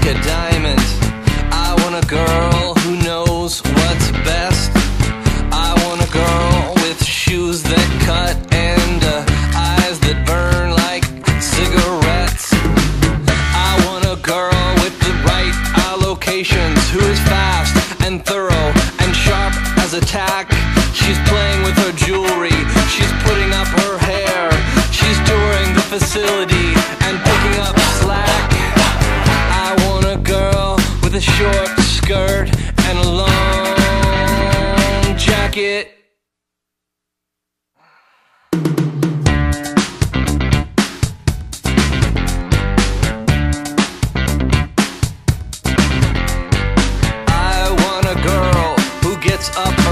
a diamond. I want a girl who knows what's best. I want a girl with shoes that cut and eyes that burn like cigarettes. I want a girl with the right allocations, who is fast and thorough and sharp as a tack. She's playing with her jewelry, she's putting up her hair, she's touring the facility and picking up slack. I want a girl with a short skirt and a long jacket. I want a girl who gets up